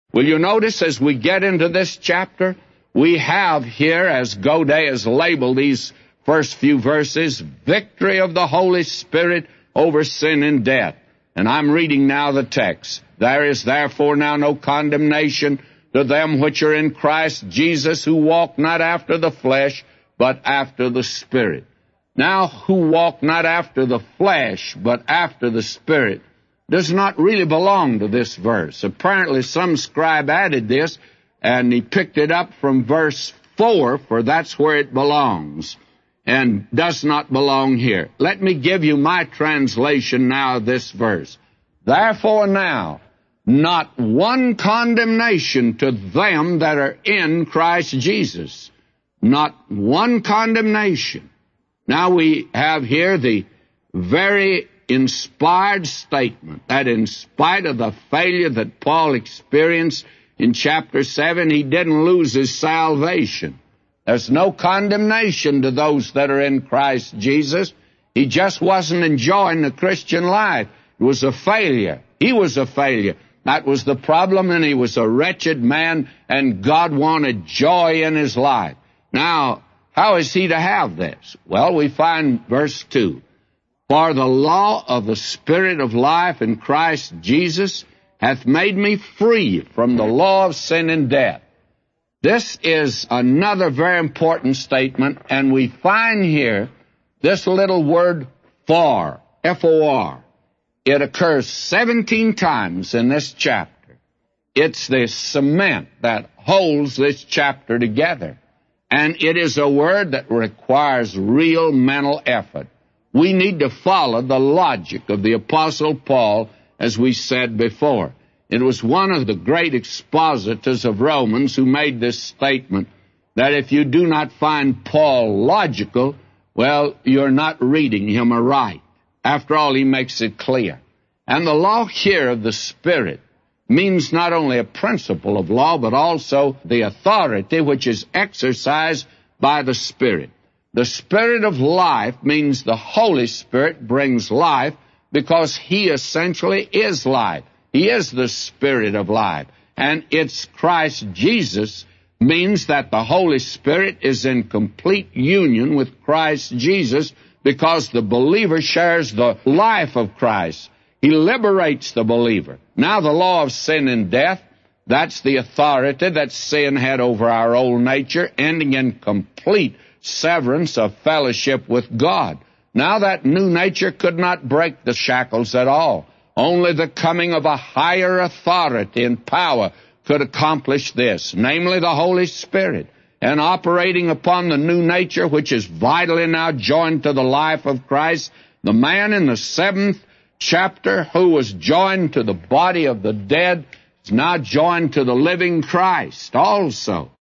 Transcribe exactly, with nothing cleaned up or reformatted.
Will you notice as we get into this chapter, we have here, as Godet has labeled these first few verses, victory of the Holy Spirit over sin and death. And I'm reading now the text. There is therefore now no condemnation to them which are in Christ Jesus, who walk not after the flesh, but after the Spirit. Now, who walk not after the flesh, but after the Spirit, does not really belong to this verse. Apparently, some scribe added this, and he picked it up from verse four, for that's where it belongs, and does not belong here. Let me give you my translation now of this verse. Therefore now, not one condemnation to them that are in Christ Jesus. Not one condemnation. Now we have here the very inspired statement that in spite of the failure that Paul experienced in chapter seven, he didn't lose his salvation. There's no condemnation to those that are in Christ Jesus. He just wasn't enjoying the Christian life. It was a failure. He was a failure. That was the problem, and he was a wretched man, and God wanted joy in his life. Now, how is he to have this? Well, we find verse two. For the law of the Spirit of life in Christ Jesus hath made me free from the law of sin and death. This is another very important statement, and we find here this little word for, F O R. It occurs seventeen times in this chapter. It's the cement that holds this chapter together. And it is a word that requires real mental effort. We need to follow the logic of the Apostle Paul, as we said before. It was one of the great expositors of Romans who made this statement, that if you do not find Paul logical, well, you're not reading him aright. After all, he makes it clear. And the law here of the Spirit means not only a principle of law, but also the authority which is exercised by the Spirit. The Spirit of life means the Holy Spirit brings life because He essentially is life. He is the Spirit of life. And it's Christ Jesus means that the Holy Spirit is in complete union with Christ Jesus because the believer shares the life of Christ. He liberates the believer. Now the law of sin and death, that's the authority that sin had over our old nature, ending in complete severance of fellowship with God. Now that new nature could not break the shackles at all. Only the coming of a higher authority and power could accomplish this, namely the Holy Spirit, and operating upon the new nature which is vitally now joined to the life of Christ. The man in the seventh chapter who was joined to the body of the dead is now joined to the living Christ also.